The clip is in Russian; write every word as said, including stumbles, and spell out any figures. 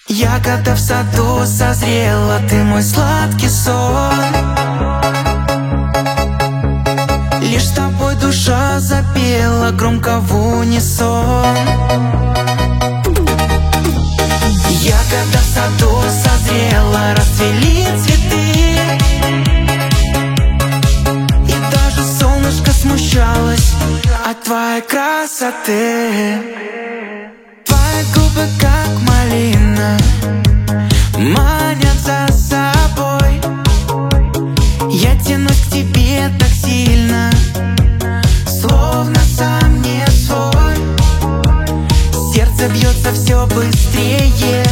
Ягода в саду созрела, ты мой сладкий сон. Лишь с тобой душа запела громко в унисон. Ягода в саду созрела, расцвели цветы, и даже солнышко смущалось от твоей красоты. Твои губы как малина манят за собой. Я тянусь к тебе так сильно, словно сам не свой. Сердце бьется все быстрее,